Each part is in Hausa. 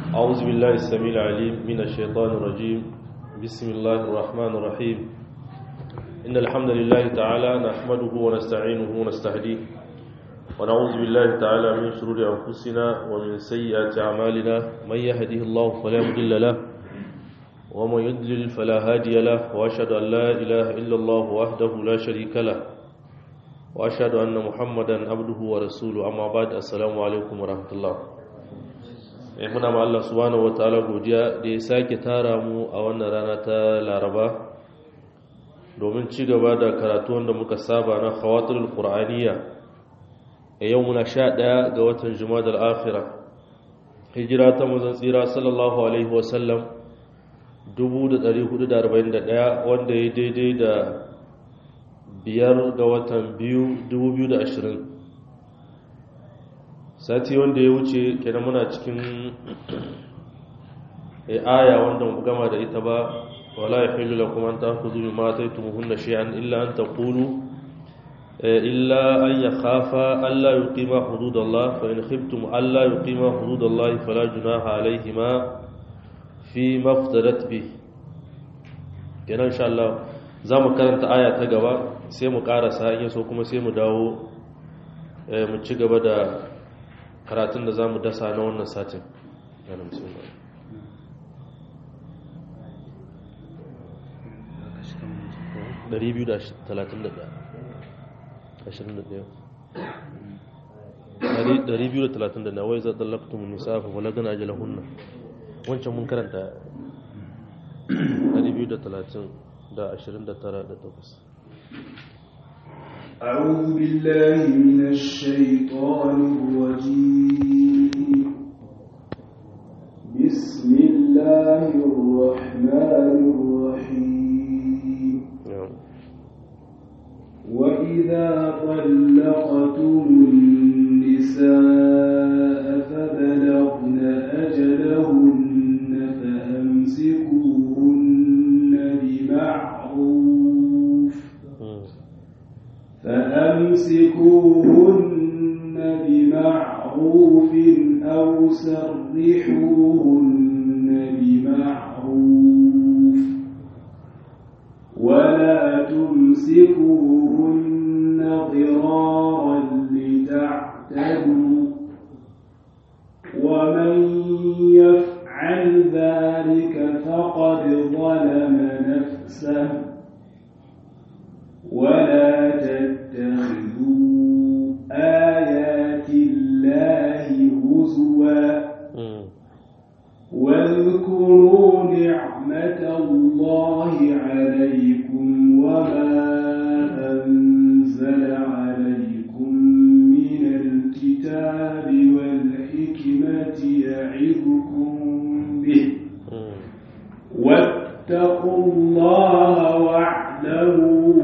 أعوذ بالله السميع العليم من الشيطان الرجيم. بسم الله الرحمن الرحيم. إن الحمد لله تعالى نحمده ونستعينه ونستهديه ونعوذ بالله تعالى من شرور أنفسنا ومن سيئات أعمالنا. من يهده الله فلا مضل له ومن يضلل فلا هادي له، وأشهد أن لا إله إلا الله وحده لا شريك له، وأشهد أن محمدا عبده ورسوله. أما بعد، السلام عليكم ورحمة الله. muna ma Allah subhanahu wataala godiya da ya sake tara mu a wannan rana ta Laraba domin ci gaba da karatu wanda muka saba na khawatirul qur'aniyya. Yau muna 11 ga watan Jumadal Akhirah, hijira ta manzon tsira sallallahu alaihi wasallam 1441, wanda ya daidai da 5 ga watan 2020. sati wanda ya wuce kenan muna cikin aya wanda mu gama da ita ba, wala yahillu lakum an ta'khudhu mimma ataytumuhunna shay'an illa an taqulu illa an yakhafa alla yuqima hududallah, fa in khiftum alla yuqima hududallah fala junaha alayhima fi maftarat bih. kenan insha Allah zamu karanta aya ta gaba sai mu karasa, in so kuma sai mu dawo mu ci gaba da karatun da za mu dasa na wannan satin. yana musulman $231 wai za tsallaktum nisa fa balagan ajalahunna. wancan mun karanta 229. أعوذ بالله من الشيطان الرجيم. بسم الله الرحمن الرحيم. وإذا طلقتم النساء فبلغن أجلهن فأمسكوهن بمعروف أو سرحوهن بمعروف، ولا تمسكوهن ضرارا لتعتدوا، ومن يفعل ذلك فقد ظلم نفسه. ولا تتخذوا آيات الله هزوا، واذكروا نعمة الله عليكم وما أنزل عليكم من الكتاب والحكمة يعظكم به، واتقوا الله واعلموا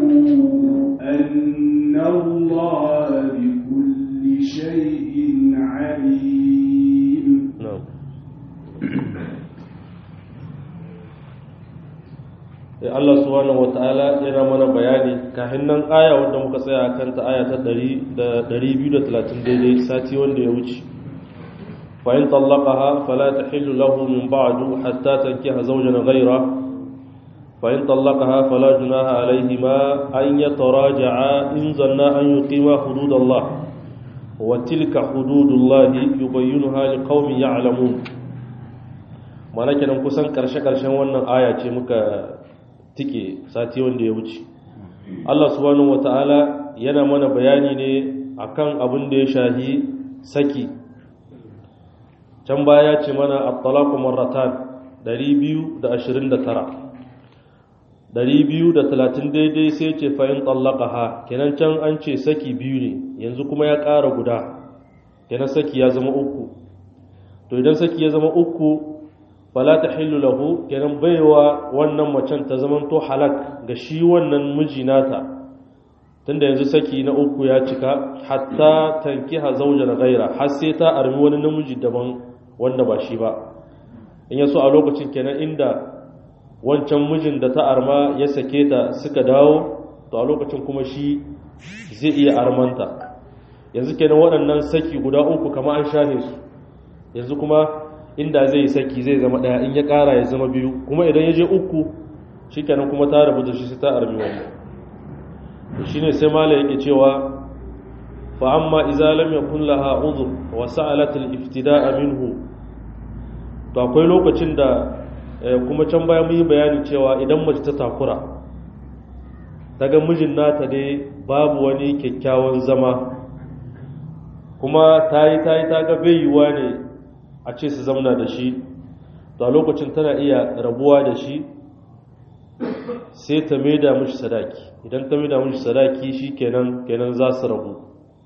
أن الله بكل شيء عليم. Allah subhanahu wataala yana mana bayani kafin nan aya wanda muka tsaya akan ta, aya ta 230 daidai sati wanda ya wuce. fa in talaqaha fala tahillu lahu min ba'du hatta tankiha zawjan ghayra, fa in talaqaha fala junaha alayhima an yataraja'a in zanna an yuqima hududallah, wa tilka hududullahi yubayyinuha liqaumin ya'lamun. mana kenan kusan karshen wannan aya ce muka tike sati wanda ya wuce. Allah subhanahu wataala yana mana bayani ne akan abin da ya shahi saki. Can baya ce mana at-talaqu marratan 229, 230 daidai sai ce fa in talaqaha, kenan can an ce saki biyu ne, yanzu kuma ya ƙara guda, kenan saki ya zama uku. To idan saki ya zama uku, fala tahillu lahu, kenan baiwa wannan macen ta zaman to halak ga shi wannan miji nata, tunda yanzu saki na uku ya cika, hatta tankiha zawjan ghaira, har sai ta armi wani namiji daban wanda ba shi ba. in yaso a lokacin kenan inda wancan mijin da ta arma ya sake ta suka dawo, to a lokacin kuma shi zai iya armanta. yanzu kenan waɗannan saki guda uku kama an shahe su, yanzu kuma inda zai yi saki zai zama ɗaya in ya ƙara ya zama biyu kuma idan ya je uku shikenan kuma ta rabu da shi sai ta armi wani shine sai malai yake cewa fa amma idza lam yakun laha udhr wa sa'alat al-iftida'a minhu to akwai lokacin da kuma can baya mun yi bayani cewa idan mace ta takura daga mijin nata dai babu wani kyakkyawan zama kuma ta ga bai yiwa ne a ce su zamna da shi to a lokacin tana iya rabuwa da shi sai ta maida mishi sadaki idan ta maida mishi sadaki shi kenan za su rabu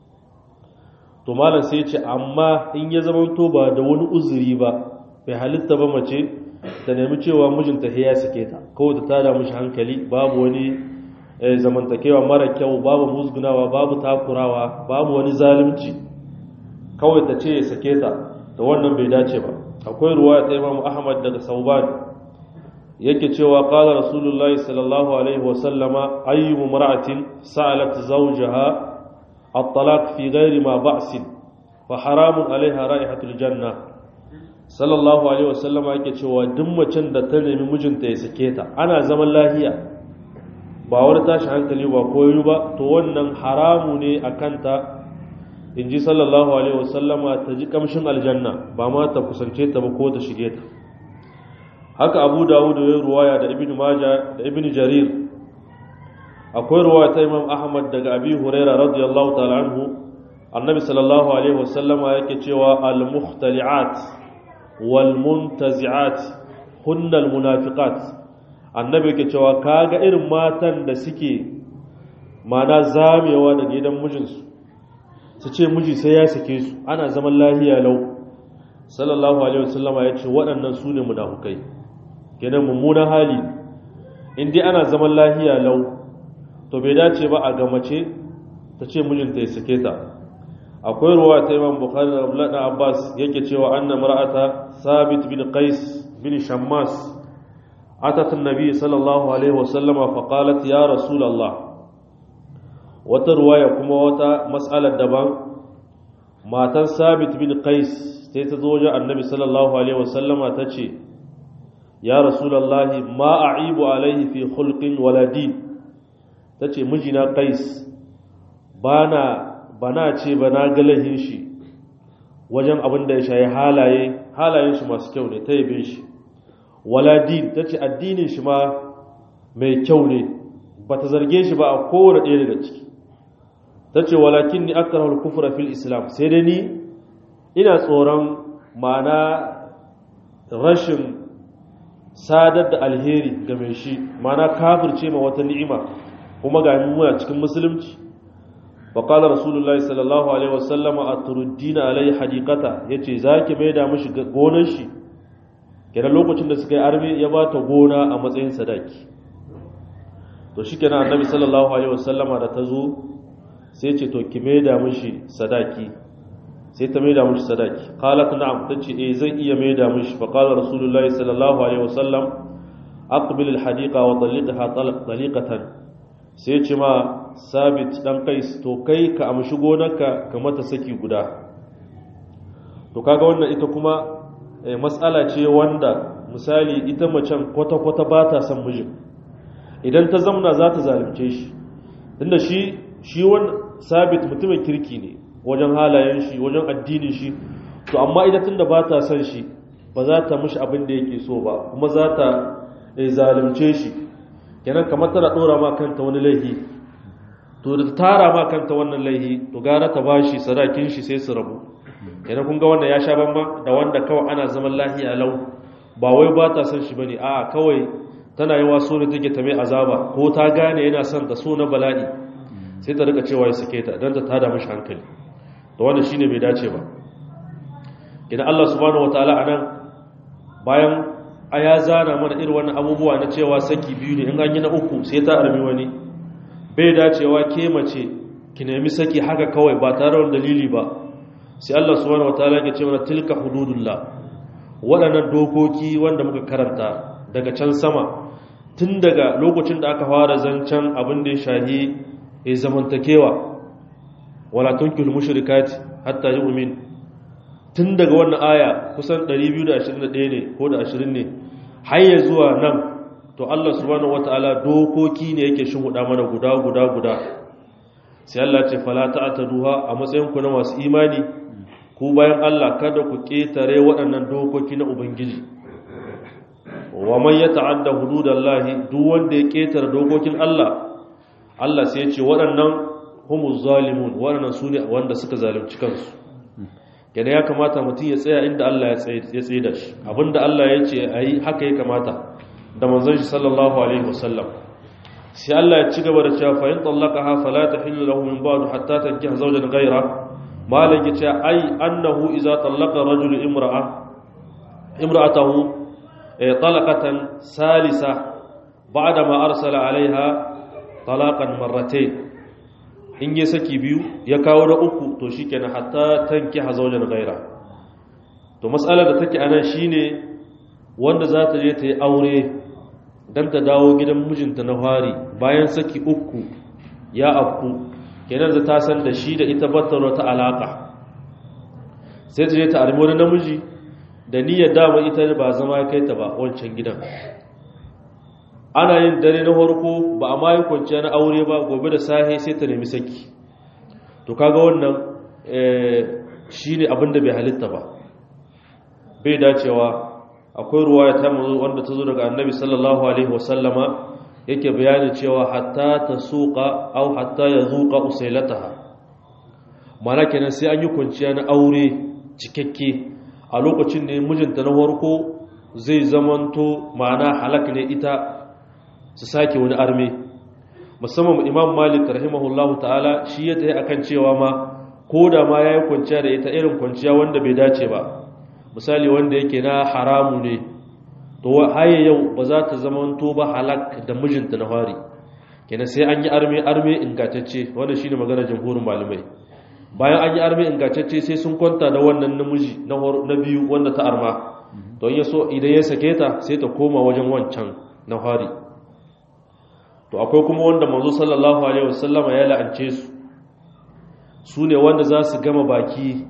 to malam sai ce amma in ya zama to ba da wani uzuri ba bai halitta ba mace ta nemi cewa mijinta ya sake ta kawai ta tada mishi hankali babu wani zamantakewa mara kyau babu musgunawa babu takurawa babu wani zalunci kawai ta ce ya sake ta da wannan bai dace ba akwai ruwaya ta Imam Ahmad daga Sauban yake cewa qala Rasulullahi sallallahu alaihi wa sallama ayyu imra'atin sa'alat zawjaha at-talaq fi ghairi ma ba'sin fa haramun alaiha ra'ihatul janna sallallahu alaihi wa sallama yake cewa duk macen da ta nemi mijinta ya sake ta ana zaman lafiya ba wani tashi hankali ba koyo ba to wannan haramu ne akan ta in ji sallallahu alaihi wasallama ta ji kamshin aljanna ba ma ta kusance ta ba ko ta shige ta haka abu dawud ya ruwaya da ibn majah da ibn jarir akwai ruwaya ta imam ahmad daga abi huraira radiyallahu ta'ala anhu annabi sallallahu alaihi wasallama yake cewa al mukhtali'at wal muntazi'at hunna al munafiqat annabi yake cewa kaga irin matan da suke mana zamewa daga gidan mijinsu su ce miji sai ya sake su ana zaman lahiya lau sallallahu alaihi wasallama ya ce waɗannan su ne munafukai kenan mummunan hali in dai ana zaman lahiya lau to bai dace ba a gamace ta ce mijinta ya sake ta akwai ruwa ta imam bukhari da abdullahi dan abbas yake cewa anna mar'ata sabit bin qais bin shammas atat an-nabi sallallahu alaihi wasallama fa qalat ya rasulullah wata ruwaya kuma wata mas'alar daban matan sabit bin qais sai ta zo wajen annabi sallallahu alaihi wasallama ta ce ya rasulullahi ma a'ibu alaihi fi khulqin wala din ta ce mijina qais bana ce bana galahin shi wajen abin da ya shayi halayen shi masu kyau ne ta yabe shi wala din ta ce addinin shi ma mai kyau ne ba ta zarge shi ba a kowane ɗaya daga ciki ta ce walakin ni akrahul kufra fil islam sai dai ni ina tsoron ma'ana rashin sadar da alheri ga mai shi ma'ana kafirce ma wata ni'ima kuma ga muna cikin musulunci fa qala rasulullahi sallallahu alaihi wasallam atruddina alai hadiqata yace zaki maida mishi gonar shi kenan lokacin da suka yi arme ya ba ta gona a matsayin sadaki to shikenan annabi sallallahu alaihi wasallama da ta zo sai ce to ki maida mishi sadaki sai ta maida mishi sadaki qalat na'am tace zan iya maida mishi fa qala rasulullahi sallallahu alaihi wasallam aqbil alhadiqa wa talliqha taliqatan sai ce ma sabit dan kais to kai ka amshi gonarka ka mata saki guda to kaga wannan ita kuma matsala ce wanda misali ita macen kwata-kwata ba ta son mijin idan ta zamna za ta zalunce shi tunda shi wani sabit mutumin kirki ne wajen halayen shi wajen addinin shi to amma ita tunda ba ta son shi ba za ta mishi abin da yake so ba kuma za ta zalunce shi kenan kamar tana dora ma kanta wani laihi to da tara ma kanta wannan laihi to gara ta bashi sadakin shi sai su rabu kenan kun ga wannan ya sha bamban da wanda kawai ana zaman lahiya lau ba wai ba ta son shi bane a kawai tana yi waso da take ta mai azaba ko ta gane yana son ta so na bala'i sai ta rika cewa ya sake ta don ta tada mashi hankali da wanda shine bai dace ba idan Allah subhanahu wataala anan bayan aya zana mana irin wannan abubuwa na cewa saki biyu ne in an yi na uku sai ta armi wani bai dacewa ke mace ki nemi saki haka kawai ba tare da dalili ba sai Allah subhanahu wataala ya ce mana tilka hududullah waɗannan dokoki wanda muka karanta daga can sama tun daga lokacin da aka fara zancen abin da ya shahi zamantakewa wala tunkihul mushrikati hatta yu'min tun daga wannan aya kusan 221 ne ko da 20 ne har ya zuwa nan to Allah subhanahu wataala dokoki ne yake shinhuda mana guda sai Allah ce fala ta'taduha a matsayin ku na masu imani ku bayan Allah kada ku ketare waɗannan dokoki na ubangiji wa man yata'adda hududallahi duk wanda ya ketare dokokin Allah Allah sai ya ce waɗannan humuz zalimun waɗannan su ne wanda suka zalunci kansu kenan ya kamata mutum ya tsaya inda Allah ya tsaye da shi abinda Allah ya ce ayi haka ya kamata da manzon shi sallallahu alaihi wasallam sai Allah ya ci gaba da cewa fa in tallaqaha fala tahillu lahu min ba'd hatta tankiha zawjan ghayra malik ya ce ai annahu idza tallaqa rajulu imra'atahu talaqatan salisa ba'da ma arsala alaiha talaqan marratayn in yi saki biyu ya kawo da uku to shikenan hatta tankiha zawjan ghayra to mas'alar da take anan shine wanda za ta je ta yi aure don ta dawo gidan mijinta na fari bayan saki uku ya afku kenan za ta san da shi da ita batar wata alaka sai ta je ta armi wani namiji da niyyar dama ita ba zama ya kai ta ba wancan gidan ana yin dare na farko ba a ma yi kwanciya na aure ba gobe da sahe sai ta nemi saki to kaga wannan shi ne abin da bai halitta ba bai dacewa akwai ruwaya ta manzo wanda ta zo daga annabi sallallahu alaihi wasallama yake bayanin cewa hatta ta suqa aw hatta yazuqa usailataha mana kenan sai an yi kwanciya na aure cikakke a lokacin ne mijinta na farko zai zamanto ma'ana halak ne ita su sake wani arme musamman imam malik rahimahullahu ta'ala shi ya tayi akan cewa ma ko da ma yayi kwanciya da ita irin kwanciya wanda bai dace ba misali wanda yake na haramu ne to haye yau ba za ta zamanto ba halak da mijinta na fari kenan sai an yi arme ingantacce wanda shine magana jamhurin malamai bayan an yi arme ingantacce sai sun kwanta da wannan namiji na biyu wanda ta arma don ya so idan ya sake ta sai ta koma wajen wancan na fari to akwai kuma wanda manzo sallallahu alaihi wasallama ya la'ance su ne wanda za su gama baki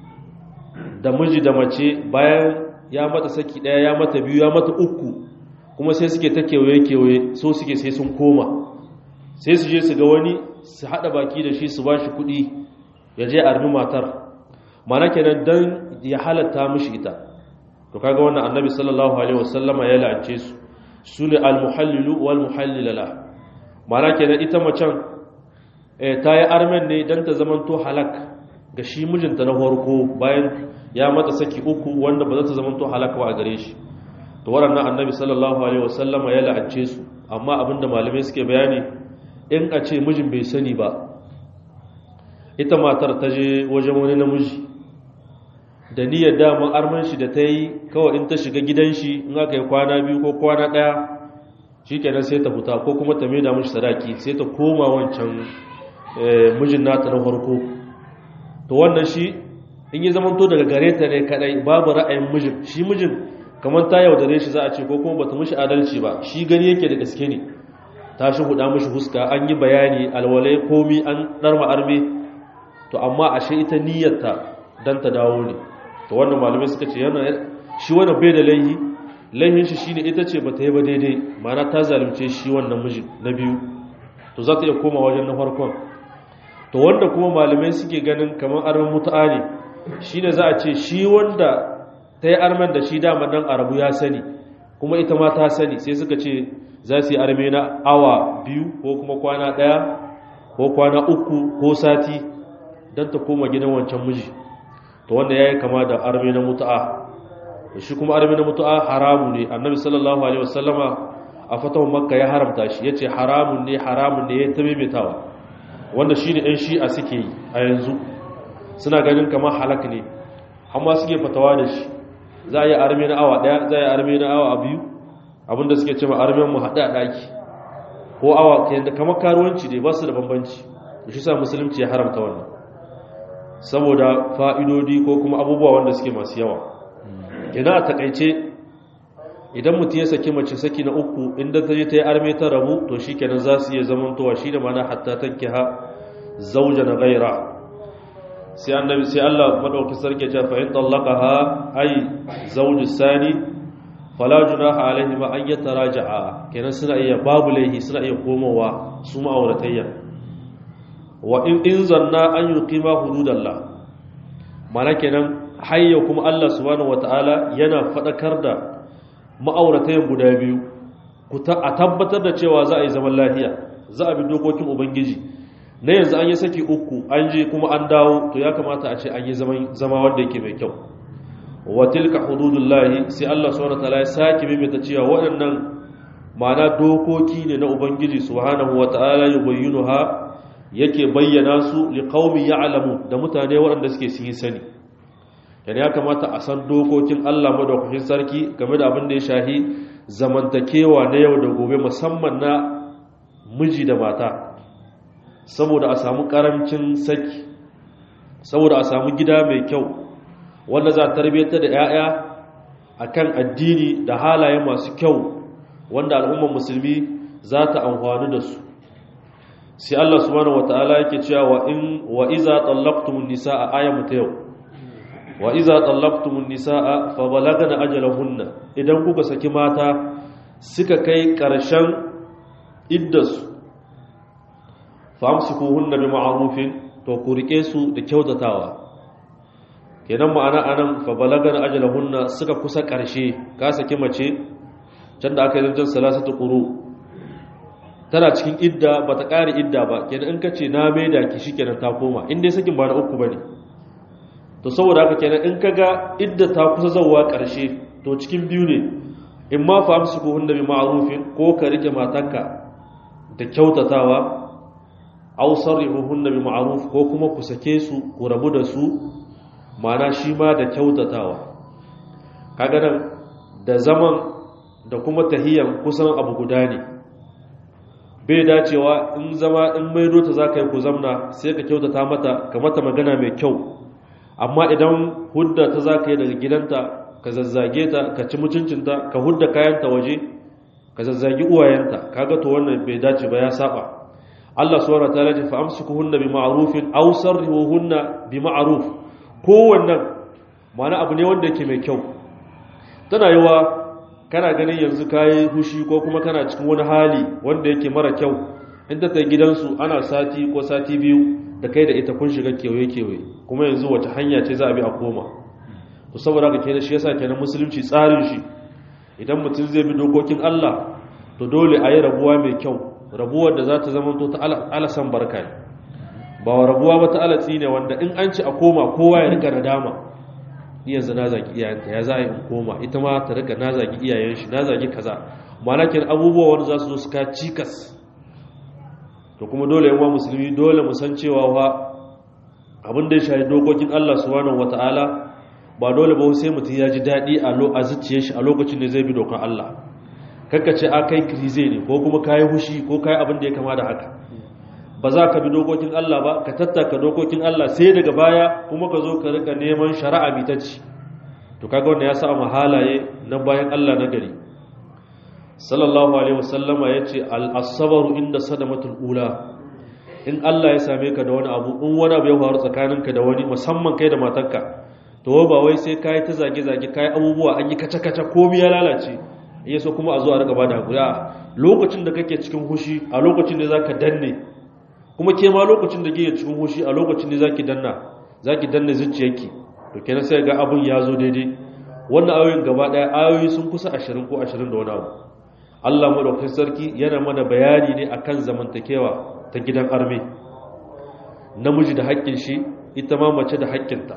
da miji da mace bayan ya mata saki daya ya mata biyu ya mata uku kuma sai suke ta kewaye so suke sai sun koma sai su je su ga wani su hada baki da shi su ba shi kudi ya je armi matar mana kenan dan ya halatta mishi ita to kaga wannan annabi sallallahu alaihi wasallama ya la'ance su ne al-muhallilu wal muhallilala mana kenan ita macen ta yi armen ne dan ta zamanto halak ga shi mijinta na farko bayan ya mata saki uku wanda ba za ta zama to halaka ba a gare shi to waɗannan annabi sallallahu alaihi wasallama ya la'ance su amma abinda malamai suke bayani in a ce mijin bai sani ba ita matar ta je wajen wani namiji da niyyar daman arman shi da ta yi kawai in ta shiga gidan shi in aka yi kwana biyu ko kwana ɗaya shikenan sai ta fita ko kuma ta maida mishi sadaki sai ta koma wancan mijin nata na farko to wannan shi in yi zamanto daga gare ta ne kadai babu ra'ayin mijin shi mijin kamar ta yaudare shi za a ce ko kuma bata mishi adalci ba shi gani yake da gaske ne ta shi huda mishi huska an yi bayani alwalai komi an darma arme to amma ashe ita niyyarta dan ta dawo ne to wannan malamai suka ce yana shi wannan bai da laihin shi shine ita ce bata yi ba daidai ma'ana ta zalunce shi wannan mijin na biyu to za ta iya koma wajen na farkon to wanda kuma malamai suke ganin kamar armen mutu'a ne shi ne za a ce shi wanda ta yi armen da shi dama dan arabu ya sani kuma ita ma ta sani sai suka ce za su yi arme na awa biyu ko kuma kwana ɗaya ko kwana uku ko sati don ta koma gidan wancan miji to wanda ya yi kama da arme na mutu'a shi kuma arme na mutu'a haramu ne annabi sallallahu alaihi wasallama a fatahun makka ya haramta shi ya ce haramun ne ya ta maimaitawa wanda shi ne ɗan shi'a suke yi a yanzu suna ganin kamar halak ne amma suke fatawa da shi za a yi arme na awa ɗaya za a yi arme na awa biyu abinda suke cewa armen mu haɗa a ɗaki ko awa kamar karuwanci ne ba su da bambanci da shi sa musulunci ya haramta wannan saboda fa'idodi ko kuma abubuwa wanda suke masu yawa idan a takaice idan mutum ya saki mace saki na uku inda ta je ta yi arme ta rabu to shi kenan za su iya zamantowa shi da mana hatta tankiha zauja na gaira sai Allah madaukakin sarki ya ce fa in tallaqaha ay zawju sani fala junaha alaihi ma an yataraja'a kenan suna iya babu laihi suna iya komowa su ma'auratayya wa in zanna an yuqima hududallah mana kenan hayya kuma Allah subhanahu wataala yana fadakar da ma'auratayyan guda biyu a tabbatar da cewa za a yi zaman lafiya za a bi dokokin ubangiji na yanzu an yi saki uku an je kuma an dawo to ya kamata a ce an yi zama wanda yake mai kyau wa tilka hududullahi sai Allah subhanahu wataala ya saki mimita cewa waɗannan ma'ana dokoki ne na ubangiji subhanahu wataala yubayyinuha yake bayyana su liqaumi ya'lamu da mutane waɗanda suke sun yi sani yana ya kamata a san dokokin Allah madaukakin sarki game da abin da ya shahi zamantakewa na yau da gobe musamman na miji da mata saboda a samu karancin saki saboda a samu gida mai kyau wanda za a tarbiyyar da 'ya'ya akan addini da halaye masu kyau wanda al'ummar musulmi za ta amfani da su sai Allah subhanahu wataala yake cewa wa iza tallaqtumun nisaa ayatu yau wa iza tallaqtumun nisaa fa balagna ajalahunna idan kuka saki mata suka kai karshen iddasu famsikuhunna bi ma'rufin to ku rike su da kyautatawa kenan ma'ana anan fa balagna ajalahunna suka kusa karshe ka saki mace can da aka yi zancen salasatu quru tana cikin idda bata kare idda ba kenan in kace na maida ki shikenan ta koma in dai sakin ba na uku bane to saboda haka kenan in kaga idda ta kusa zawwa karshe to cikin biyu ne in ma famsikuhunna bi ma'rufin ko ka rike matanka da kyautatawa aw sarrihuhunna bi ma'ruf ko kuma ku sake su ku rabu da su mana shi ma da kyautatawa kaga nan da zaman da kuma tahiyan kusan abu guda ne bai dacewa in zama in maido ta zaka yi ku zamna sai ka kyautata mata ka mata magana mai kyau amma idan hudda ta zaka yi daga gidanta ka zazzage ta ka ci mutuncinta ka hudda kayanta waje ka zazzagi uwayenta kaga to wannan bai dace ba ya saba Allah subhanahu wataala ya fa amsikuhunna bi ma'rufin aw sarrihuhunna bi ma'ruf kowannan ma'ana abu ne wanda yake mai kyau tana yiwa kana ganin yanzu kayi hushi ko kuma kana cikin wani hali wanda yake mara kyau in ta gidansu ana sati ko sati biyu da kai da ita kun shiga kewaye kuma yanzu wata hanya ce za a bi a koma to saboda haka kenan shi yasa kenan musulunci tsarin shi idan mutum zai bi dokokin Allah to dole a yi rabuwa mai kyau rabuwar da za ta zama to ta alasan barka ne ba wa rabuwa ba ta alatsi ne wanda in an ci a koma kowa ya rika nadama yanzu na zagi iyayenta ya za a yi in koma ita ma ta rika na zagi iyayen shi na zagi kaza malakin abubuwa wanda za su zo su ka cikas to kuma dole yawan musulmi dole mu san cewa wa abin da ya shahi dokokin Allah subhanahu wataala ba dole ba sai mutum ya ji daɗi a zuciyar shi a lokacin da zai bi dokan Allah kakka ce a kai krize ne ko kuma kayi hushi ko kayi abin da ya kama da haka ba za ka bi dokokin Allah ba ka tattaka dokokin Allah sai daga baya kuma ka zo ka rika neman shari'a mitacci to kaga wanda ya sa halaye na bayan Allah na gari sallallahu alaihi wasallama yace al-sabru inda sadamatul ula in Allah ya same ka da wani abu in wani abu ya faru tsakaninka da wani musamman kai da matarka to ba wai sai kai ta zage-zage kai abubuwa an yi kaca-kaca komai ya lalace iya so kuma a zo a riga bada hakuri lokacin da kake cikin hushi a lokacin da zaka danne kuma ke ma lokacin da kike cikin hushi a lokacin da zaki danne zuciyarki to kenan sai ga abun ya zo daidai wannan ayoyin gaba daya ayoyi sun kusa 20 ko 20 da wani abu Allah madaukakin sarki yana mana bayani ne akan zamantakewa ta gidan arme namiji da haƙƙin shi ita ma mace da haƙƙinta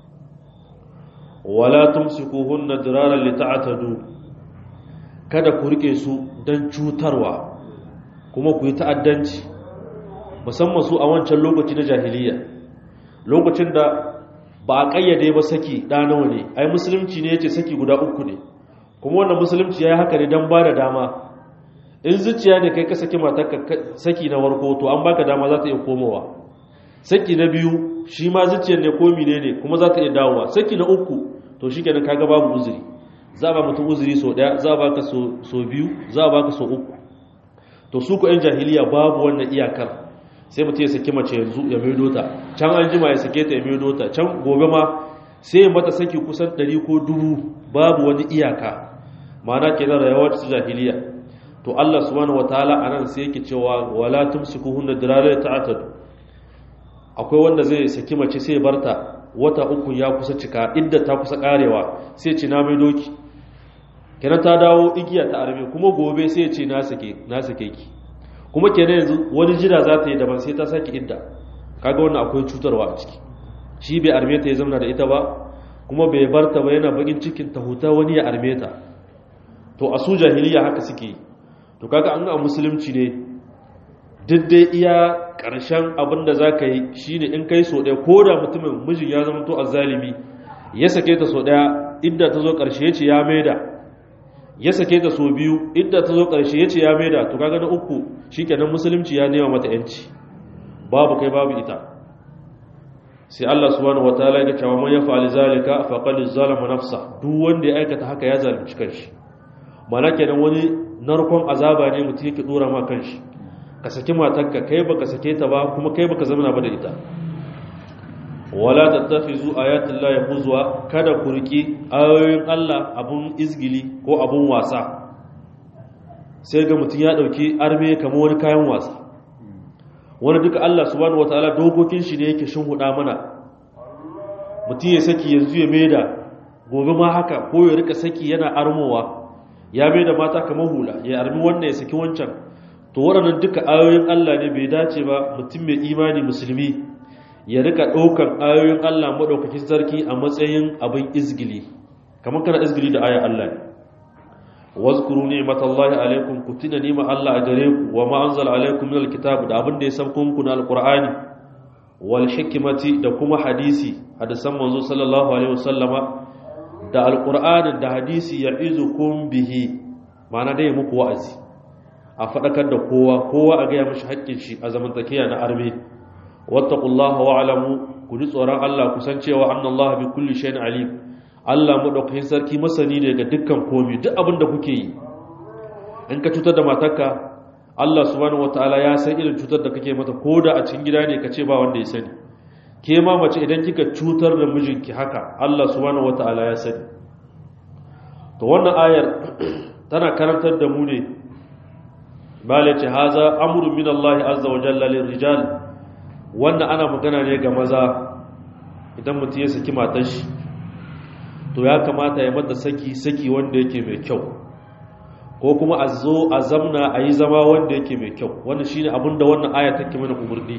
wala tumsikuhunna diraran lita'tadu kada ku rike su dan cutarwa kuma ku yi ta'addanci musamman su a wancan lokaci na jahiliya lokacin da ba a kayyade ba saki da nawa ne ai musulunci ne yace saki guda uku ne kuma wannan musulunci yayi haka ne dan ba da dama in zuciya ne kai ka saki matarka saki na warko to an baka dama za ta iya komowa saki na biyu shi ma zuciyar ne ko ne kuma za ta iya dawowa saki na uku to shikenan kaga babu uzuri za ba mutum uzuri so daya za ba ka so biyu za ba ka so uku to su ku yan jahiliya babu wannan iyakar sai mutum ya saki mace yanzu ya maido ta can an jima ya sake ta ya maido ta can gobe ma sai ya mata saki kusan 100 ko 1000 babu wani iyaka ma'ana kenan rayuwar ta jahiliya to Allah subhanahu wataala anan sai yake cewa wala tumsikuhunna dirara ta'atadu akwai wanda zai saki mace sai ya barta wata 3 ya kusa cika idda ta kusa karewa sai ce na mai doki kenan ta dawo igiya ta arme kuma gobe sai ya ce na sake ki kuma kenan yanzu wani jira za ta yi daban sai ta saki idda kaga wannan akwai cutarwa a ciki shi bai arme ta ya zama da ita ba kuma bai barta ba yana bakin cikin ta huta wani ya arme ta to a su jahiliya haka suke to kaga an ga musulunci ne diddai iya karshen abin da za ka yi shine in kai so ɗaya ko da mutumin mijin ya zama to azzalimi ya sake ta so ɗaya idda ta zo ƙarshe ya ce ya maida ya sake ta so biyu idda ta zo ƙarshe ya ce ya maida to kaga na uku shikenan musulunci ya nema mata yanci babu kai babu ita sai Allah subhanahu wataala ya ce wa man yaf'al zalika faqad zalama nafsa duk wanda ya aikata haka ya zalunci kanshi mana kenan wani narkon azaba ne mutum yake dora ma kanshi ka saki matarka kai baka sake ta ba kuma kai baka zama ba da ita wala tattafizu ayatillahi huzwa kada ku riki ayoyin Allah abun izgili ko abun wasa sai ga mutum ya dauki arme kamar wani kayan wasa wani duka Allah subhanahu wataala dokokin shi ne yake shinhuda mana mutum ya saki yanzu ya maida gobe ma haka ko ya rika saki yana armowa ya maida mata kamar hula ya armi wanda ya saki wancan to waɗannan duka ayoyin Allah ne bai dace ba mutum mai imani musulmi ya rika ɗaukar ayoyin Allah maɗaukakin sarki a matsayin abin izgili kamar kana izgili da ayan Allah ne wazkuru ni'matallahi alaikum ku tuna ni'ma Allah a gare ku wa ma anzala alaikum minal kitab da abin da ya sauko muku na alqur'ani wal hikmati da kuma hadisi hadisan manzo sallallahu alaihi wasallama da alqur'ani da hadisi ya'izukum bihi ma'ana dai muku wa'azi a faɗakar da kowa a gaya mashi haƙƙin shi a zamantakiya na arme wattaqullaha wa'lamu ku ji tsoron Allah ku san cewa annallaha bi kulli shay'in alim Allah madaukakin sarki masani ne ga dukkan komai duk abin da kuke yi in ka cutar da matarka Allah subhanahu wataala ya san irin cutar da kake mata koda a cikin gida ne kace ba wanda ya sani ke ma mace idan kika cutar da mijinki haka Allah subhanahu wataala ya sani to wannan ayar tana karantar da mu ne balace haza amru min Allah azza wa jalla lil rijal wannan ana magana ne ga maza idan mutum ya saki matar shi to ya kamata ya mata saki wanda yake mai kyau ko kuma a zo a zamna a yi zama wanda yake mai kyau wannan shine abinda wannan aya take mana umurni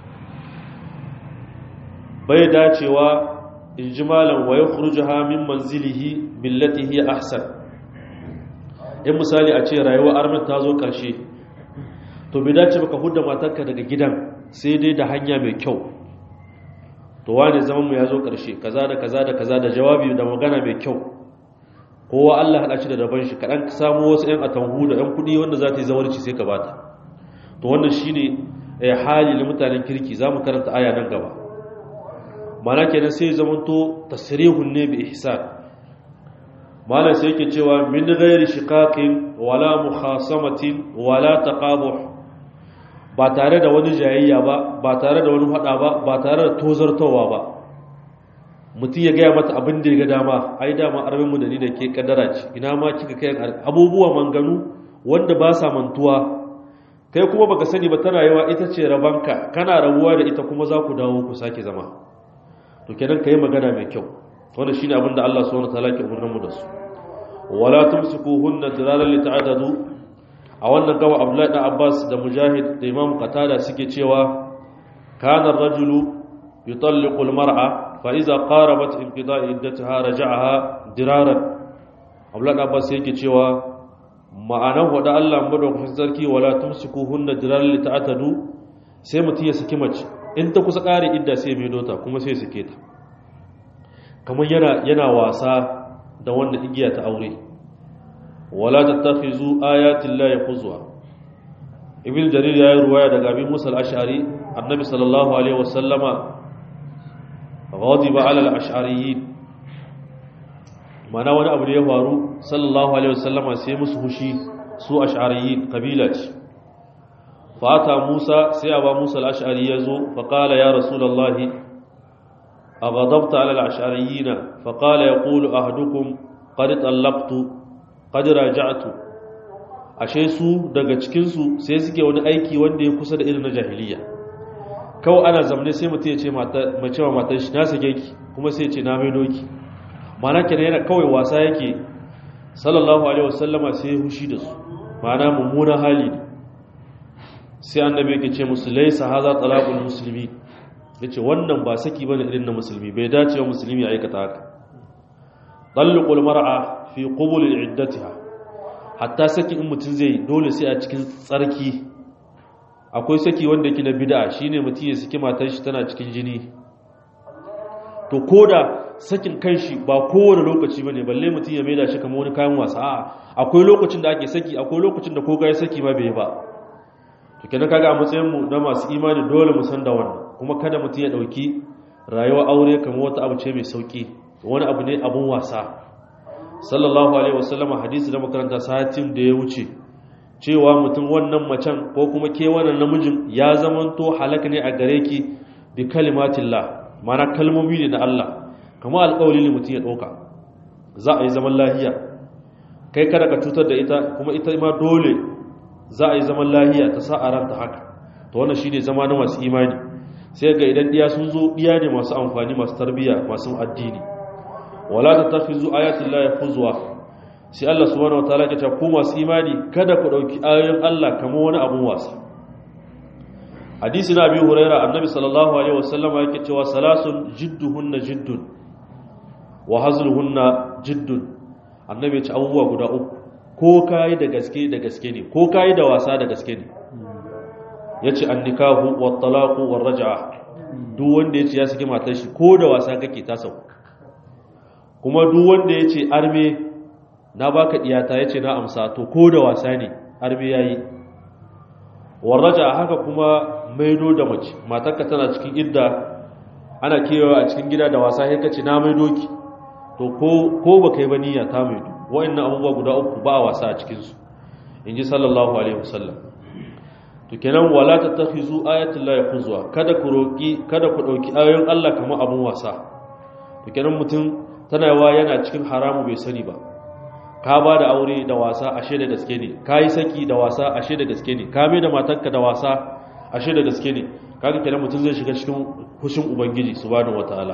bai dacewa in ji malam wa yakhrujuha min manzilihi billati hiya ahsan in misali a ce rayuwar armin ta zo ƙarshe to bai dace baka hudda matarka daga gidan sai dai da hanya mai kyau to wani zaman mu ya zo ƙarshe kaza da kaza da kaza da jawabi da magana mai kyau kowa Allah haɗa shi da daban shi kaɗan ka samu wasu 'yan atanhu da 'yan kuɗi wanda za ta yi zawarci sai ka bata to wannan shine hali na mutanen kirki za mu karanta aya nan gaba mana kenan sai zamanto tasrihun ne bi ihsan malam sai yake cewa min ghairi shiqaqin wala mukhasamatin wala taqabuh ba tare da wani jayayya ba tare da wani hada ba tare da tozartawa ba mutum ya gaya mata abin da ya ga dama ai dama arbin mu da ni da ke kaddara ce ina ma kika kai abubuwa manganu wanda ba sa mantuwa kai kuma baka sani ba tana yawa ita ce rabanka kana rabuwa da ita kuma za ku dawo ku sake zama to kenan kai magana mai kyau wannan shine abin da Allah subhanahu wataala ke umurnar mu da su wala tumsikuhunna diraran lita'adadu a wannan gawa Abdullahi da Abbas da Mujahid da Imam Qatada suke cewa kana ar-rajulu yutalliqu al-mar'a fa iza qarabat inqida'i iddataha raja'aha diraran Abdullahi da Abbas yake cewa ma'anar wada Allah madaukakin sarki wala tumsikuhunna diraran lita'adadu sai mutum ya saki mace in ta kusa kare idda sai mai dota kuma sai sake ta kamar yana wasa da wanda igiya ta aure wala tattakhizu ayatin la yaquzwa ibn jarir ya yi ruwaya daga abin musa al-ash'ari annabi sallallahu alaihi wasallama ghadiba ala al-ash'ariyyin mana wani abu da ya faru sallallahu alaihi wasallama sai musu hushi su ash'ariyyin kabila ce fata Musa sai aba Musa al-Ash'ari yazo fa qala ya rasulullahi aghadabta ala al-ash'ariyina fa qala yaqulu ahadukum qad talaqtu qad raja'tu ashe su daga cikin su sai suke wani aiki wanda ya kusa da irin na jahiliya kawai ana zamne sai mutum ya ce mace wa matar shi na sake ki kuma sai ya ce na mai doki mana kenan yana kawai wasa yake sallallahu alaihi wasallama sai ya hushi da su mana mummunan hali ne sai annabi yake ce musu laysa hadha talaqul muslimi yace wannan ba saki bane irin na musulmi bai dace wa musulmi ya aikata haka talqul mar'a fi qubul iddatiha hatta saki in mutun zai dole sai a cikin tsarki akwai saki wanda yake na bid'a shine mutum ya saki matar shi tana cikin jini to koda sakin kanshi ba kowane lokaci bane balle mutum ya maida shi kamar wani kayan wasa a'a akwai lokacin da ake saki akwai lokacin da koga ya saki ma bai ba to kenan kaga a matsayin mu na masu imani dole mu san da wannan kuma kada mutum ya dauki rayuwar aure kamar wata abu ce mai sauki wani abu ne abun wasa sallallahu alaihi wasallam hadisi da makaranta satin da ya wuce cewa mutum wannan macen ko kuma ke wannan namijin ya zamanto halaka ne a gare ki bi kalimatillah mana kalmomi ne na Allah kamar alƙawari ne mutum ya ɗauka za a yi zaman lahiya kai kada ka cutar da ita kuma ita ma dole za a yi zaman lahiya ta sa a ranta haka to wannan shine zama na masu imani sai ga idan diya sun zo diya ne masu amfani masu tarbiyya masu addini wala tattakhizu ayatillahi huzwa sai Allah subhanahu wataala ya ce ku masu imani kada ku dauki ayoyin Allah kamar wani abun wasa hadisi na Abi Huraira annabi sallallahu alaihi wasallam yake cewa salasun jidduhunna jiddun wa hazluhunna jiddun annabi ya ce abubuwa guda uku ko kai da gaske ne ko kai da wasa da gaske ne yace annikahu wat talaqu war raj'a duk wanda yace ya saki matar shi ko da wasa kake ta sau kuma duk wanda yace arme na baka iyata yace na amsa to ko da wasa ne arme yayi warraja haka kuma maido da mace matarka tana cikin idda ana kewa a cikin gida da wasa sai kace na maido ki to ko baka yi ba niyya ta maido wa'annan abubuwa guda uku ba wasa a cikin su inji sallallahu alaihi wasallam to kenan wala tattakhizu ayatul la yakhuzwa kada ku dauki ayoyin Allah kamar abun wasa to kenan mutum tana yawa yana cikin haramu bai sani ba ka ba da aure da wasa ashe da gaske ne ka yi saki da wasa ashe da gaske ne ka mai da matarka da wasa ashe da gaske ne kaga kenan mutum zai shiga cikin hushin ubangiji subhanahu wataala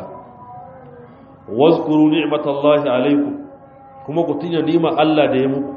wazkuru ni'matallahi alaikum kuma ku tuna ni'ma Allah da ya muku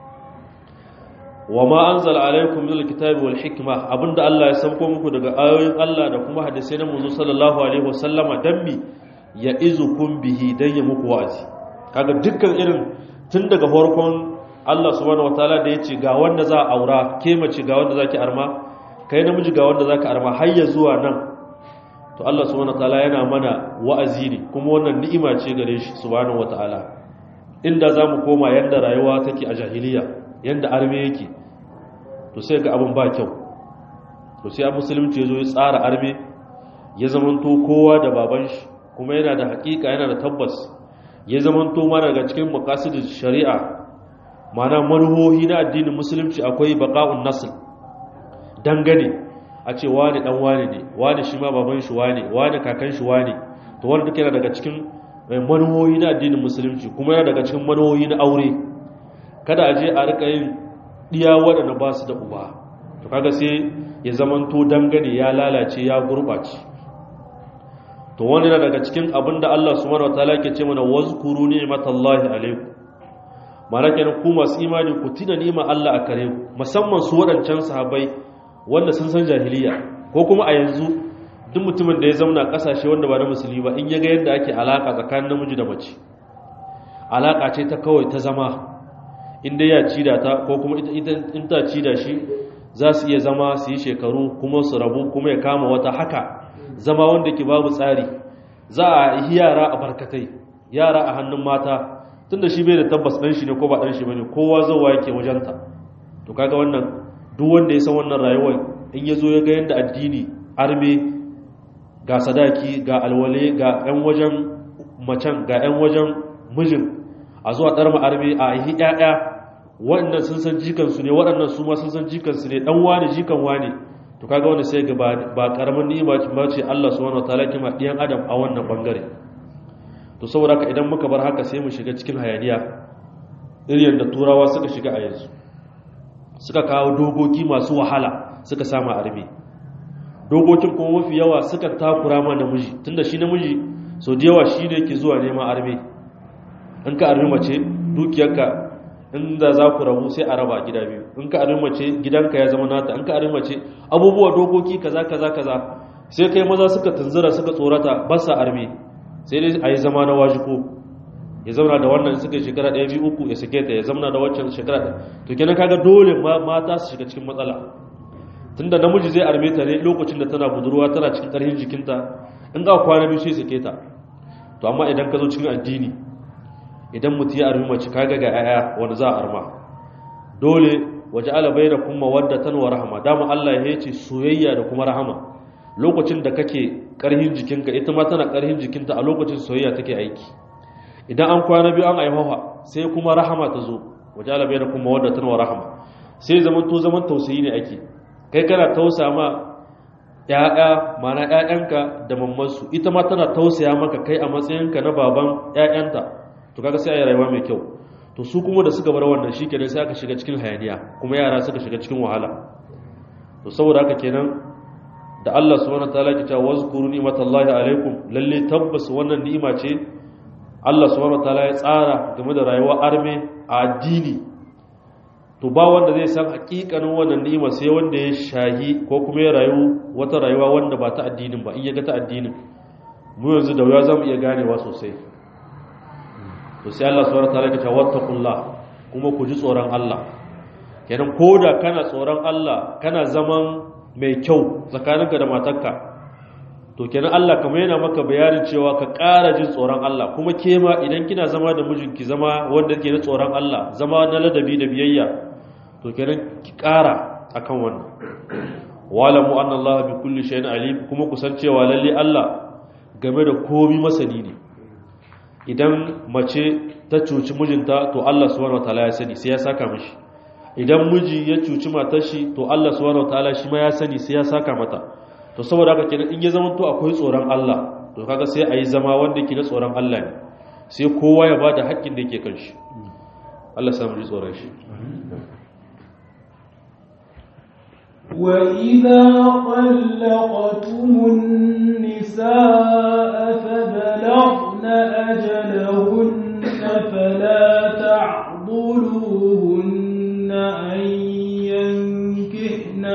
wama anzala alaikum minal kitabi wal hikma abinda Allah ya sauko muku daga ayoyin Allah da kuma hadisai na manzo sallallahu alaihi wasallama dan mi ya izukum bihi dan ya muku wa'azi kaga dukkan irin tun daga farkon Allah subhanahu wataala da yace ga wanda za a aura ke mace ga wanda zaki arma kai namiji ga wanda zaka arma har ya zuwa nan to Allah subhanahu wataala yana mana wa'azi ne kuma wannan ni'ima ce gare shi subhanahu wataala inda zamu koma yanda rayuwa take a jahiliya yanda arme yake to sai ga abin ba kyau to sai musulunci yazo ya tsara arme ya zamanto kowa da baban shi kuma yana da hakika yana da tabbas ya zamanto ma daga cikin maqasidin shari'a mana manuhohi na addinin musulunci akwai baqa'un nasl dangane a ce wani dan wani ne wani shi ma baban shi wani kakan shi wani to wanda duka yana daga cikin manuhohi na addinin musulunci kuma yana daga cikin manuhohi na aure kada a je a rika yin diya waɗanda ba su da uba to kaga sai ya zamanto dangane ya lalace ya gurbace to wani na daga cikin abinda Allah subhanahu wataala ke ce mana wazkuru ni'matallahi alaikum mana kenan ku masu imani ku tuna ni'ma Allah a kare ku musamman su wadancan sahabbai wanda sun san jahiliya ko kuma a yanzu duk mutumin da ya zauna kasashe wanda ba na musulmi ba in ya ga yadda ake alaka tsakanin namiji da mace alaka ce ta kawai ta zama inda ya cida ta ko kuma in ta cida shi za su iya zama su yi shekaru kuma su rabu kuma ya kama wata haka zama wanda ke babu tsari za a yi yara a barkatai yara a hannun mata tunda shi bai da tabbas dan shi ne ko ba dan shi bane kowa zuwa yake wajenta to kaga wannan duk wanda ya san wannan rayuwar in yazo ya ga yanda addini arme ga sadaki ga alwale ga yan wajen macen ga yan wajen mijin a zuwa darma arme a yi ƴaƴa waɗannan sun san jikansu ne waɗannan su ma sun san jikansu ne dan wani jikan wani to kaga wanda sai ga ba karamin ni'ima ce Allah subhanahu wataala ke ma diyan adam a wannan bangare to saboda haka idan muka bar haka sai mu shiga cikin hayaniya irin da turawa suka shiga a yanzu suka kawo dokoki masu wahala suka samu arme dokokin kuma mafi yawa suka takura ma namiji tunda shi namiji so da yawa shi ne yake zuwa neman arme in ka arme mace dukiyarka inda za ku rabu sai a raba gida biyu in ka arme mace gidanka ya zama nata in ka arme mace abubuwa dokoki kaza kaza kaza sai kai maza suka tunzura suka tsorata ba sa arme sai dai a yi zama na wajiko ya zauna da wannan suka shekara 1 2 3 ya sake ta ya zauna da waccan shekara to kenan kaga dole mata su shiga cikin matsala tunda namiji zai arme ta ne lokacin da tana budurwa tana cikin karhin jikinta in ga kwana biyu sai sake ta to amma idan ka zo cikin addini idan mutum ya arme mace kaga ga yaya wanda za a arma dole waja'ala bainakum mawaddatan wa rahma dama Allah ya ce soyayya da kuma rahama lokacin da kake karhin jikinka ita ma tana karhin jikinta a lokacin soyayya take aiki idan an kwana biyu an aihawa sai kuma rahama ta zo waja'ala bainakum mawaddatan wa rahma sai zaman tausayi ne ake kai kana tausa ma ƴaƴa mana ƴaƴanka da mammansu ita ma tana tausaya maka kai a matsayinka na baban ƴaƴanta to kaga sai ayi rayuwa mai kyau to su kuma da suka bar wannan shikenan sai aka shiga cikin hayaniya kuma yara suka shiga cikin wahala to saboda haka kenan da Allah subhanahu wataala ya ce wazkuru ni'matallahi alaikum lalle tabbas wannan ni'ima ce Allah subhanahu wataala ya tsara game da rayuwar arme a addini to ba wanda zai san hakikanin wannan ni'ima sai wanda ya shahi ko kuma ya rayu wata rayuwa wanda ba ta addinin ba in ya ga ta addinin mu yanzu da wuya zamu iya ganewa sosai to sai Allah subhanahu wataala ya ce wattaqullah kuma ku ji tsoron Allah kenan koda kana tsoron Allah kana zaman mai kyau tsakaninka da matarka to kenan Allah kamar yana maka bayanin cewa ka ƙara jin tsoron Allah kuma ke ma idan kina zama da mijinki zama wanda ke da tsoron Allah zama na ladabi da biyayya to kenan ki ƙara akan wannan walamu anna Allah bi kulli shay'in alim kuma ku san cewa lalle Allah game da komai masani ne idan mace ta cuci mijinta to Allah subhanahu wataala ya sani sai ya saka mishi idan miji ya cuci matar shi to Allah subhanahu wataala shi ma ya sani sai ya saka mata to saboda haka kenan in ya zama to akwai tsoron Allah to kaga sai ayi zama wanda yake da tsoron Allah ne sai kowa ya bada haƙƙin da yake kan shi Allah samu ji tsoron shi وَإِذَا طَلَّقْتُمُ النِّسَاءَ فَبَلَغْنَ أَجَلَهُنَّ فَلَا تَعْضُلُوهُنَّ أَن يَنكِحْنَ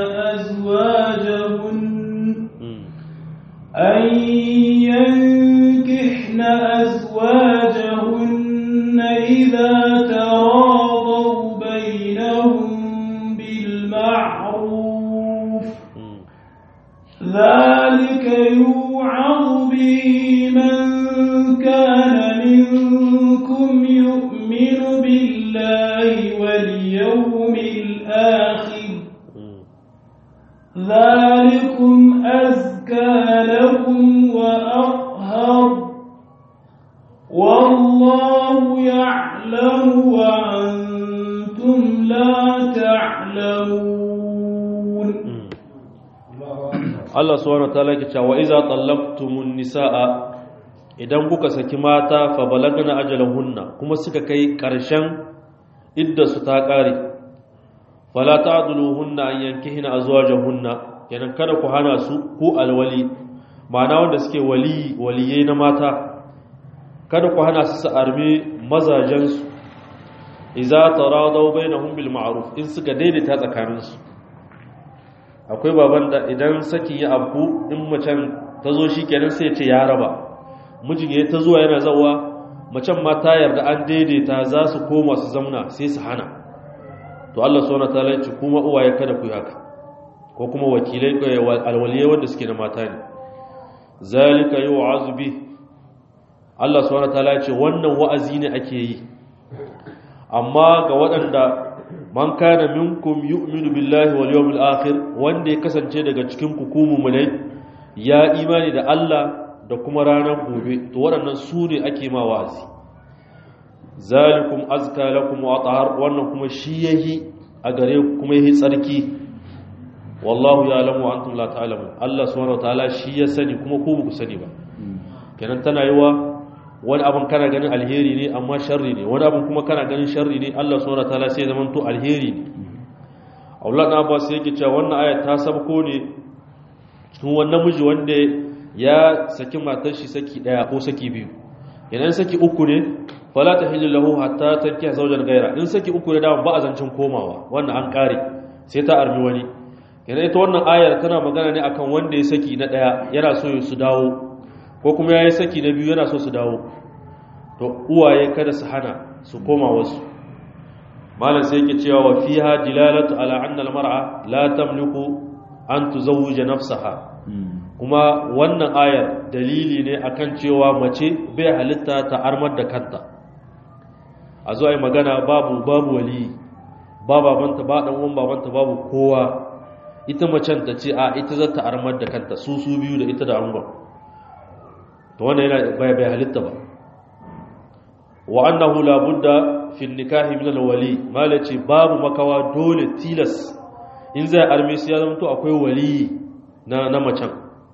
أَزْوَاجَهُنَّ إِذَا تَرَاضَوْا بَيْنَهُم بِالْمَعْرُوفِ ذَلِكَ يُوعَظُ بِهِ مَن كَانَ مِنكُمْ يُؤْمِنُ بِاللَّهِ وَالْيَوْمِ الْآخِرِ ذَلِكُمْ أَزْكَى لَكُمْ وَأَطْهَرُ وَاللَّهُ يَعْلَمُ وَأَنْتُمْ لَا تَعْلَمُونَ Allah subhanahu wataala yake cewa iza tallaqtumun nisaa idan kuka saki mata fa balagna ajalahunna kuma suka kai karshen iddarsu ta kare fala ta'duluhunna an yankihina azwajahunna kenan kada ku hana su ku alwali ma'ana wanda suke waliyai na mata kada ku hana su su arme mazajensu iza taradaw bainahum bil ma'ruf in suka daidaita tsakaninsu akwai baban da idan saki ya abu in macen ta zo shi kenan sai ya ce ya raba mijin ya ta zuwa yana zawa macen ma ta yarda an daidaita za su koma su zamna sai su hana to Allah subhanahu wataala ya ce kuma uwaye kada ku yi haka ko kuma wakilai alwaliyai wanda suke na mata ne zalika yu'azu bi Allah subhanahu wataala ya ce wannan wa'azi ne ake yi amma ga waɗanda man kana minkum yu'minu billahi wal yawmil akhir wanda ya kasance daga cikin ku mu'minai ya imani da Allah da kuma ranar gobe to waɗannan su ne ake ma wa'azi zalikum azka lakum wa atahar wannan kuma shi yahi a gare ku kuma yahi tsarki wallahu ya'lamu wa antum la ta'lamun Allah subhanahu wa ta'ala shi ya sani kuma ku ba ku sani ba kenan tana yiwa wani abin kana ganin alheri ne amma sharri ne wani abin kuma kana ganin sharri ne Allah subhanahu wa ta'ala sai ya zama to alheri ne Allah na ba sai yake cewa wannan aya ta sabko ne cikin wannan miji wanda ya saki matar shi saki daya ko saki biyu idan saki uku ne fala tahillu lahu hatta tankiha zawjan ghayra in saki uku ne da ba a zancin komawa wannan an kare sai ta armi wani yana ita wannan ayar tana magana ne akan wanda ya saki na daya yana so su dawo ko kuma yayi saki na biyu yana so su dawo to uwaye kada su hana su koma wasu malam sai yake cewa wa fiha dilalatu ala anna almar'a la tamliku an tuzawwija nafsaha kuma wannan ayar dalili ne akan cewa mace bai halitta ta armar da kanta a zo ai magana babu wali ba babanta ba dan uwan babanta babu kowa ita macen ta ce a ita za ta armar da kanta su biyu da ita da angon to wannan yana bai halitta ba wa annahu la budda fi nikahi min alwali malaci babu makawa dole tilas in zai arme sai ya zama to akwai wali na macen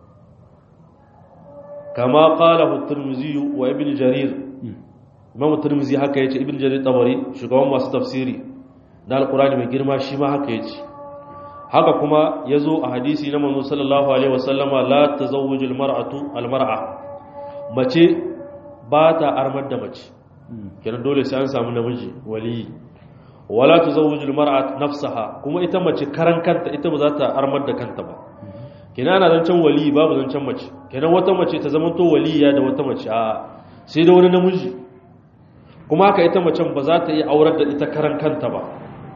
kama qalahu at-tirmidhi wa ibn jarir imam at-tirmidhi haka yace ibn jarir tabari shugaban masu tafsiri na alqur'ani mai girma shi ma haka yace haka kuma yazo a hadisi na manzo sallallahu alaihi wasallama la tazawwaju al-mar'atu al-mar'a mace ba ta armar da mace kenan dole sai an samu namiji wali wala tuzawwiju al-mar'at nafsaha kuma ita mace karan kanta ita ba za ta armar da kanta ba kenan ana zancen wali babu zancen mace kenan wata mace ta zama to waliya da wata mace a sai da wani namiji kuma haka ita macen ba za ta yi aurar da ita karan kanta ba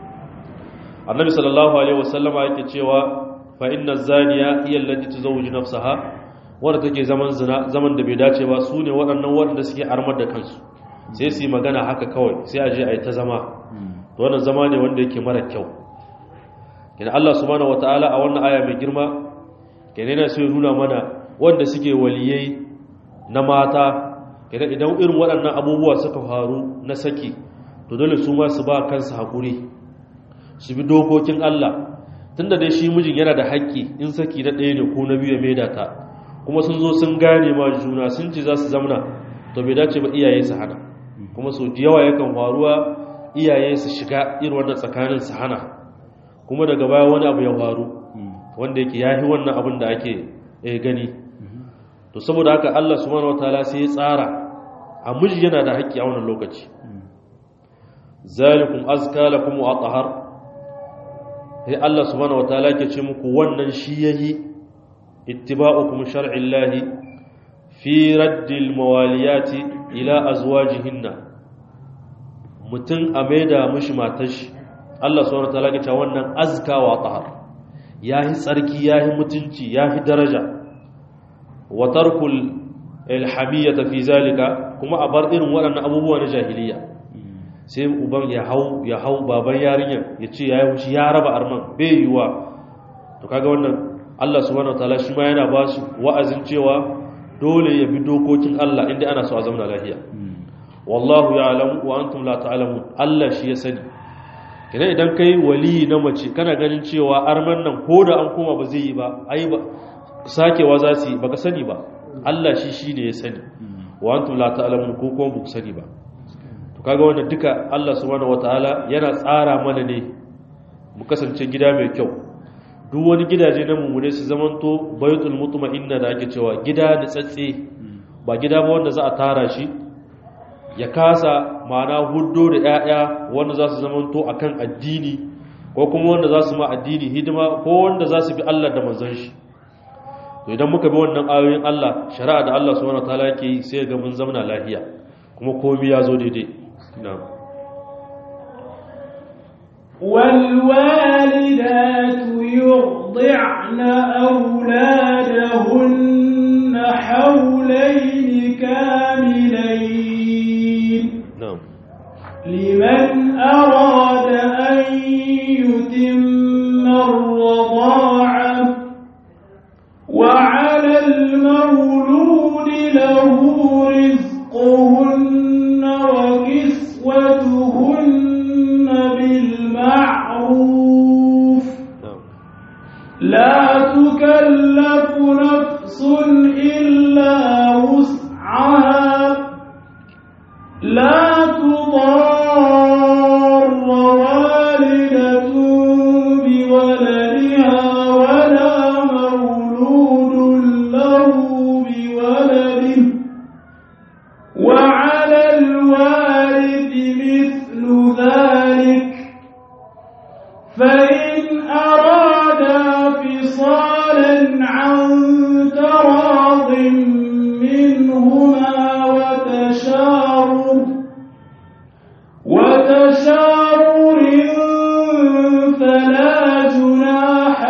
annabi sallallahu alaihi wasallama yake cewa fa inna zaniya hiya allati tuzawwiju nafsaha wanda take zaman zina zaman da bai dace ba su ne waɗannan waɗanda suke armar da kansu sai su yi magana haka kawai sai a je a yi ta zama to wannan zama ne wanda yake mara kyau kenan Allah subhanahu wataala a wannan aya mai girma kenan yana so ya nuna mana wanda suke waliyai na mata kenan idan irin waɗannan abubuwa suka faru na saki to dole su ma su ba kansu hakuri su bi dokokin Allah tunda dai shi mijin yana da haƙƙi in saki na ɗaya ne ko na biyu ya maida ta kuma sun zo sun gane ma juna sun ce za su zamna to bai dace ba iyaye su hana kuma so da yawa yakan faruwa iyaye su shiga irin wannan tsakanin su hana kuma daga baya wani abu ya faru wanda yake yahi wannan abin da ake gani to saboda haka Allah subhanahu wataala sai ya tsara a miji yana da haƙƙi a wannan lokaci zalikum azka lakum wa atahar sai Allah subhanahu wataala ke ce muku wannan shi yayi ittiba'ukum shar'illahi fi raddil mawaliyati ila azwajihinna mutun a maida mishi matar shi Allah subhanahu wataala ke ce wannan azka wa tahar yahi tsarki yahi mutunci yahi daraja wa tarkul alhamiyata fi zalika kuma a bar irin waɗannan abubuwa na jahiliya sai uban ya hau baban yarinyar ya ce yayi wuce ya raba arman bai yiwa to kaga wannan Allah subhanahu wataala shi ma yana ba su wa'azin cewa dole ya bi dokokin Allah inda ana so a zauna lafiya wallahu ya'lamu wa antum la ta'lamun Allah shi ya sani kina idan kai wali na mace kana ganin cewa arman nan ko da an koma ba zai yi ba ai ba sakewa za su yi baka sani ba Allah shi ne ya sani wa antum la ta'lamun ko kuma ba ku sani ba to kaga wannan duka Allah subhanahu wataala yana tsara mana ne mu kasance gida mai kyau duk wani gidaje na mummune su zamanto baytul mutma'inna da ake cewa gida da tsatse ba gida ba wanda za a tara shi ya kasa ma'ana huddo da 'ya'ya wanda za su zamanto akan addini ko kuma wanda za su ma addini hidima ko wanda za su bi Allah da manzon shi to idan muka bi wannan ayoyin Allah shari'a da Allah subhanahu wataala yake yi sai ga mun zauna lafiya kuma komai ya zo daidai na'am والوالدات يرضعن أولادهن حولين كاملين نعم لمن أراد أن يتم الرضاعة وعلى المولود له رزقهن وكسوتهن لا تكلف نفس إلا وسعها لا تضار والدة بولدها ولا مولود له بولده وعلى الوارث مثل ذلك فإن أرادا فصالا عن تراض منهما وتشاور فلا جناح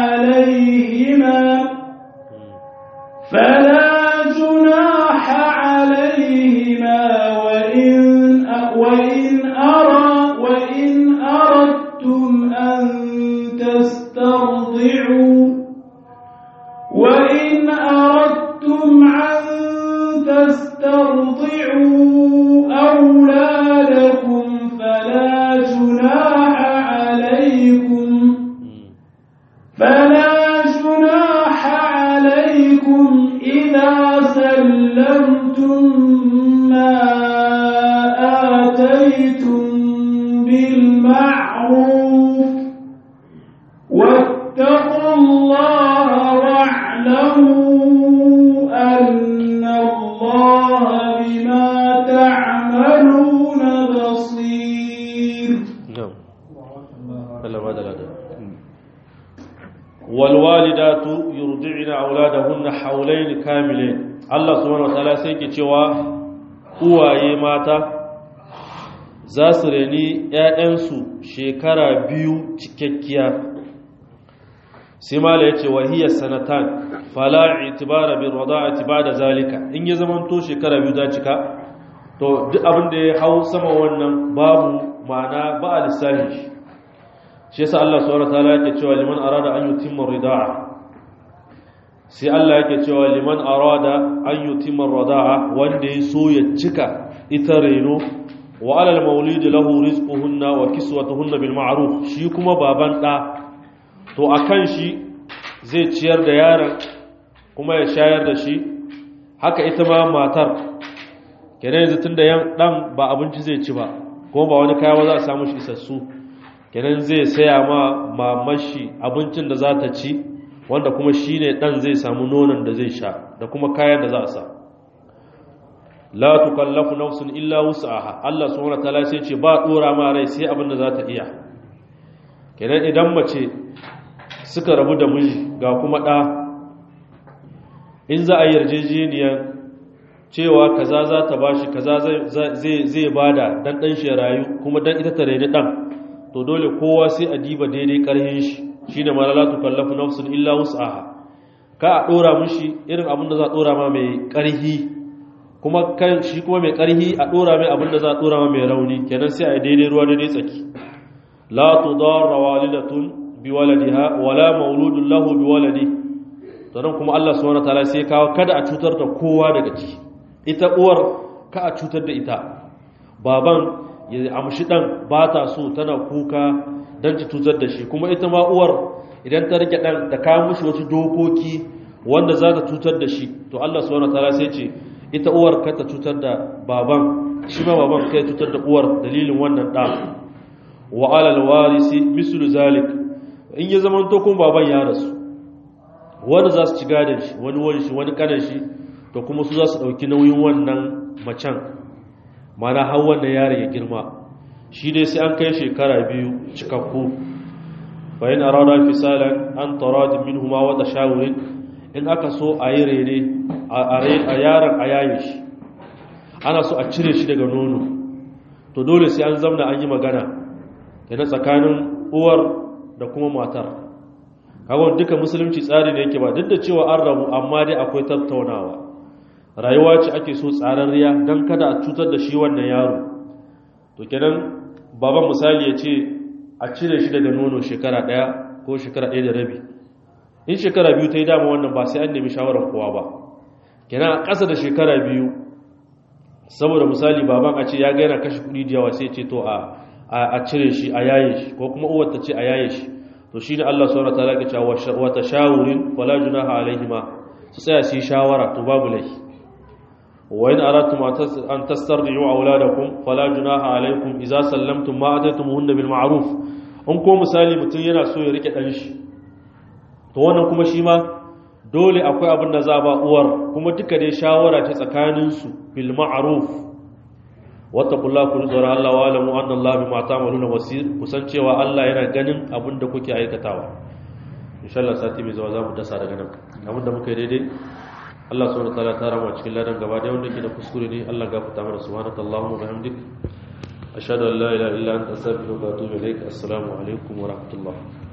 عليهما وإن أردتم أن تسترضعوا أولادكم فلا جناح عليكم إذا سلمتم ما آتيتم بالمعروف واتقوا الله واعلموا أن الله بما تعملون بصير. والوالدات يرضعن أولادهن حولين كاملين. Allah subhanahu wataala sai ke cewa uwaye mata za su reni ‘ya'yansu shekara biyu cikakkiya. Sai mala ya ce wahiyar sanatan fala itibara bin rada'ati ba da zalika in ya zamanto shekara biyu ta cika to duk abin da ya hau sama wannan babu ma'ana ba a lissafi shi yasa Allah subhanahu wataala yake cewa liman arada an yutimma rida'a sai Allah yake cewa liman arada an yutimma rida'a wanda ya so ya cika ita reno wa alal maulidi lahu rizquhunna wa kiswatuhunna bil ma'ruf shi kuma baban da to akan shi zai ciyar da yaron kuma ya shayar da shi haka ita ma matar kenan yanzu tunda yan dan ba abinci zai ci ba kuma ba wani kaya ba za a samu shi isassu kenan zai saya ma mamashi abincin da za ta ci wanda kuma shine dan zai samu nonon da zai sha da kuma kayan da za a sa la tukallafu nafsun illa wus'aha Allah subhanahu wataala sai ce ba dora ma rai sai abin da za ta iya kenan idan mace suka rabu da miji ga kuma ɗa in za a yarjejeniyar cewa kaza za ta bashi kaza zai bada dan ɗan shi rayu kuma dan ita ta raini ɗan to dole kowa sai a diba daidai ƙarhin shi shine ma la tukallafu nafsun illa wus'aha ka a ɗora mishi irin abin da za a ɗora ma mai ƙarhi kuma kan shi kuma mai ƙarhi a ɗora mai abin da za a ɗora ma mai rauni kenan sai a yi daidai ruwa daidai tsaki la tudarra walidatun biwaladiha wala mauludun lahu biwaladi to nan kuma Allah subhanahu wataala sai kawo kada a cutar da kowa daga ciki ita uwar ka a cutar da ita baban ya amshi dan ba ta so tana kuka dan ta cutar da shi kuma ita ma uwar idan ta rike dan da kawo mishi wasu dokoki wanda za ta cutar da shi to Allah subhanahu wataala sai ce ita uwar ka ta cutar da baban shi ma baban kai cutar da uwar dalilin wannan da wa alal warisi mislu zalik in ya zama to kun baban ya rasu wani za su ci gadon shi wani kanan shi to kuma su za su ɗauki nauyin wannan macen mana har wannan yare ya girma shi dai sai an kai shekara biyu cikakku bayan arada fisalan an taradin minhuma wa tashawurin in aka so a yi rere a yaron a yaye shi ana so a cire shi daga nono to dole sai an zamna an yi magana yana tsakanin uwar da kuma matar kawai duka musulunci tsari ne yake ba duk da cewa an rabu amma dai akwai tattaunawa rayuwa ce ake so tsararriya don kada a cutar da shi wannan yaro to kenan baban misali ya ce a cire shi daga nono shekara 1 ko shekara 1 da rabi in shekara 2 ta yi dama wannan ba sai an nemi shawarar kowa ba kenan a ƙasa da shekara 2 saboda misali baban a ce ya gaina kashe kuɗi da yawa sai ce to a cire shi a yaye shi ko kuma uwar ta ce a yaye shi to shine Allah subhanahu wataala ya ce wa tashawurin wala junaha alaihima su tsaya su yi shawara to babu laifi wa in aradtum an tastardi'u auladakum fala junaha alaikum idza sallamtum ma ataytumuhunna bil ma'ruf in ko misali mutun yana so ya rike dan shi to wannan kuma shi ma dole akwai abin da za ba uwar kuma duka dai shawara ce tsakanin su bil ma'ruf wattaqullaha kullu zara Allah wa alamu anna Allah bima ta'maluna basir kusan cewa Allah yana ganin abin da kuke aikatawa insha Allah sati mai zuwa zamu dasa daga nan abin da muka yi daidai Allah subhanahu wa ta'ala ta rama cikin ladan gaba da wanda ke da kuskure ne Allah gafarta mana subhanakallahumma wa bihamdik ashhadu an la ilaha illa anta astaghfiruka wa atubu ilaik assalamu alaikum wa rahmatullah